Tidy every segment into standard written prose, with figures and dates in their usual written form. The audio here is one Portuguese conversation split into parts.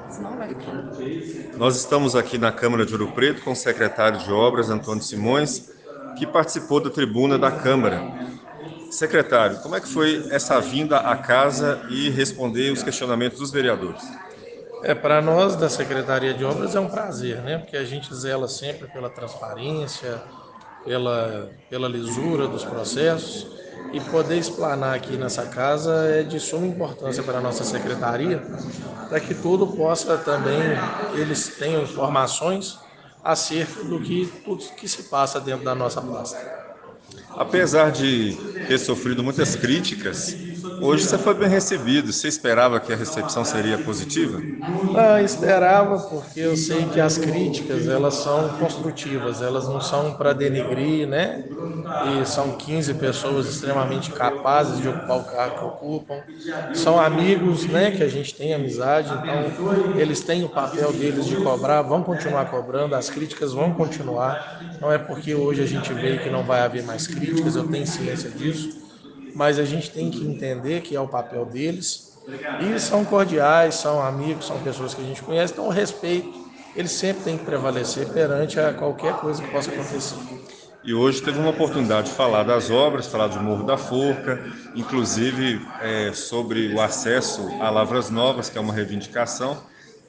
Nós estamos aqui na Câmara de Ouro Preto com o secretário de Obras, Antônio Simões, que participou da tribuna da Câmara. Secretário, como é que foi essa vinda à casa e responder os questionamentos dos vereadores? Para nós da Secretaria de Obras é um prazer, né? Porque a gente zela sempre pela transparência, pela lisura dos processos e poder explanar aqui nessa casa é de suma importância para a nossa secretaria, para que tudo possa também, eles tenham informações acerca do que tudo que se passa dentro da nossa pasta. Apesar de ter sofrido muitas críticas, hoje você foi bem recebido. Você esperava que a recepção seria positiva? Esperava, porque eu sei que as críticas elas são construtivas, elas não são para denegrir, né? E são 15 pessoas extremamente capazes de ocupar o cargo que ocupam. São amigos, né? Que a gente tem amizade, então eles têm o papel deles de cobrar, vão continuar cobrando, as críticas vão continuar. Não é porque hoje a gente vê que não vai haver mais críticas, eu tenho ciência disso, mas a gente tem que entender que é o papel deles. E são cordiais, são amigos, são pessoas que a gente conhece, então o respeito ele sempre tem que prevalecer perante a qualquer coisa que possa acontecer. E hoje teve uma oportunidade de falar das obras, falar do Morro da Forca, inclusive sobre o acesso a Lavras Novas, que é uma reivindicação.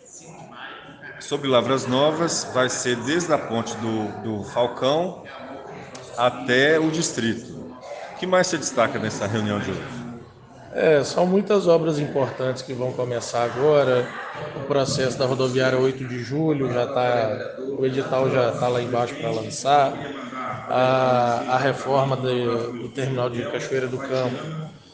Sobre Lavras Novas, vai ser desde a ponte do Falcão até o distrito. O que mais se destaca nessa reunião de hoje? São muitas obras importantes que vão começar agora. O processo da rodoviária 8 de julho já está, o edital já está lá embaixo para lançar. A reforma do terminal de Cachoeira do Campo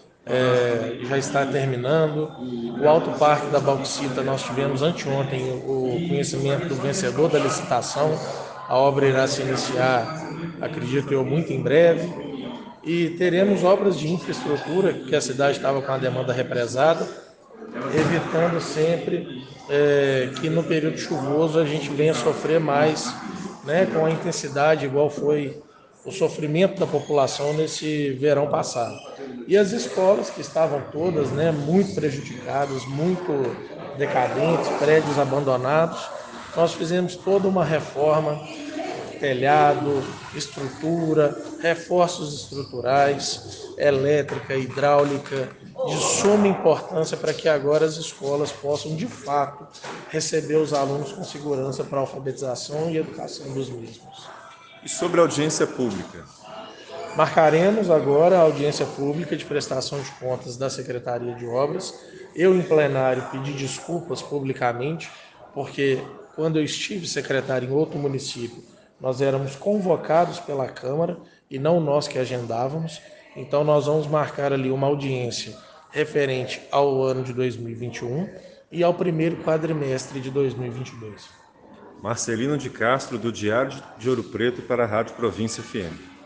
já está terminando. O Alto Parque da Bauxita, nós tivemos anteontem o conhecimento do vencedor da licitação. A obra irá se iniciar, acredito eu, muito em breve. E teremos obras de infraestrutura, que a cidade estava com a demanda represada, evitando sempre que no período chuvoso a gente venha sofrer mais, né, com a intensidade igual foi o sofrimento da população nesse verão passado. E as escolas que estavam todas, né, muito prejudicadas, muito decadentes, prédios abandonados, nós fizemos toda uma reforma, telhado, estrutura, reforços estruturais, elétrica, hidráulica, de suma importância para que agora as escolas possam, de fato, receber os alunos com segurança para a alfabetização e educação dos mesmos. E sobre a audiência pública? Marcaremos agora a audiência pública de prestação de contas da Secretaria de Obras. Eu, em plenário, pedi desculpas publicamente, porque quando eu estive secretário em outro município, nós éramos convocados pela Câmara e não nós que agendávamos. Então, nós vamos marcar ali uma audiência referente ao ano de 2021 e ao primeiro quadrimestre de 2022. Marcelino de Castro, do Diário de Ouro Preto, para a Rádio Província FM.